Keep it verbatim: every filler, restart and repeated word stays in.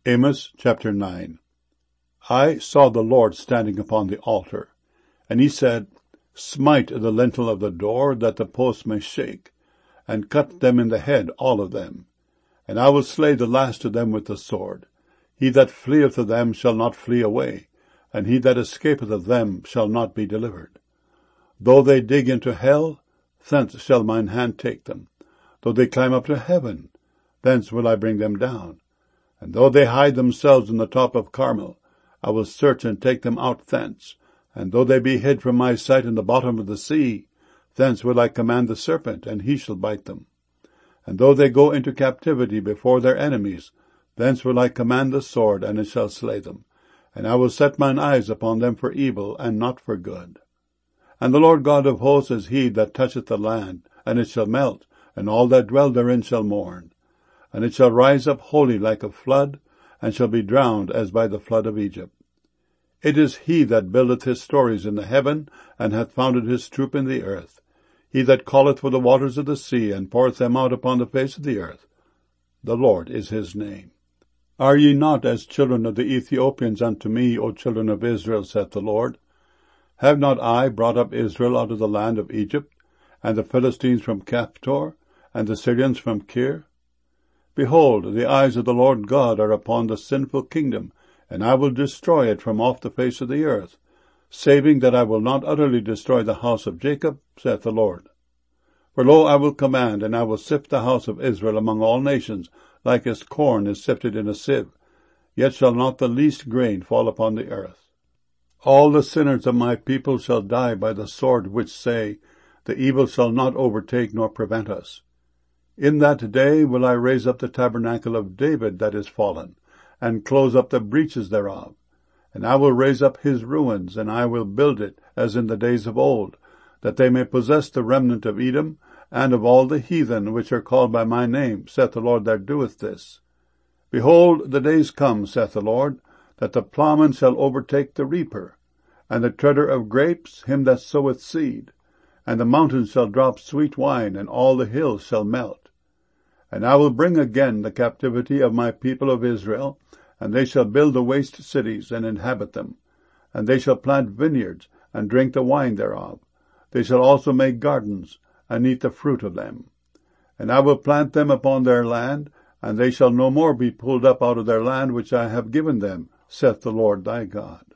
Amos chapter nine. I saw the Lord standing upon the altar, and he said, Smite the lintel of the door, that the posts may shake, and cut them in the head, all of them. And I will slay the last of them with the sword. He that fleeth of them shall not flee away, and he that escapeth of them shall not be delivered. Though they dig into hell, thence shall mine hand take them. Though they climb up to heaven, thence will I bring them down. And though they hide themselves in the top of Carmel, I will search and take them out thence. And though they be hid from my sight in the bottom of the sea, thence will I command the serpent, and he shall bite them. And though they go into captivity before their enemies, thence will I command the sword, and it shall slay them. And I will set mine eyes upon them for evil, and not for good. And the Lord God of hosts is he that toucheth the land, and it shall melt, and all that dwell therein shall mourn. And it shall rise up wholly like a flood, and shall be drowned as by the flood of Egypt. It is he that buildeth his stories in the heaven, and hath founded his troop in the earth. He that calleth for the waters of the sea, and poureth them out upon the face of the earth. The Lord is his name. Are ye not as children of the Ethiopians unto me, O children of Israel, saith the Lord? Have not I brought up Israel out of the land of Egypt, and the Philistines from Caphtor, and the Syrians from Kir? Behold, the eyes of the Lord God are upon the sinful kingdom, and I will destroy it from off the face of the earth, saving that I will not utterly destroy the house of Jacob, saith the Lord. For lo, I will command, and I will sift the house of Israel among all nations, like as corn is sifted in a sieve, yet shall not the least grain fall upon the earth. All the sinners of my people shall die by the sword, which say, The evil shall not overtake nor prevent us. In that day will I raise up the tabernacle of David that is fallen, and close up the breaches thereof. And I will raise up his ruins, and I will build it as in the days of old, that they may possess the remnant of Edom, and of all the heathen which are called by my name, saith the Lord that doeth this. Behold, the days come, saith the Lord, that the plowman shall overtake the reaper, and the treader of grapes him that soweth seed. And the mountains shall drop sweet wine, and all the hills shall melt. And I will bring again the captivity of my people of Israel, and they shall build the waste cities, and inhabit them. And they shall plant vineyards, and drink the wine thereof. They shall also make gardens, and eat the fruit of them. And I will plant them upon their land, and they shall no more be pulled up out of their land which I have given them, saith the Lord thy God.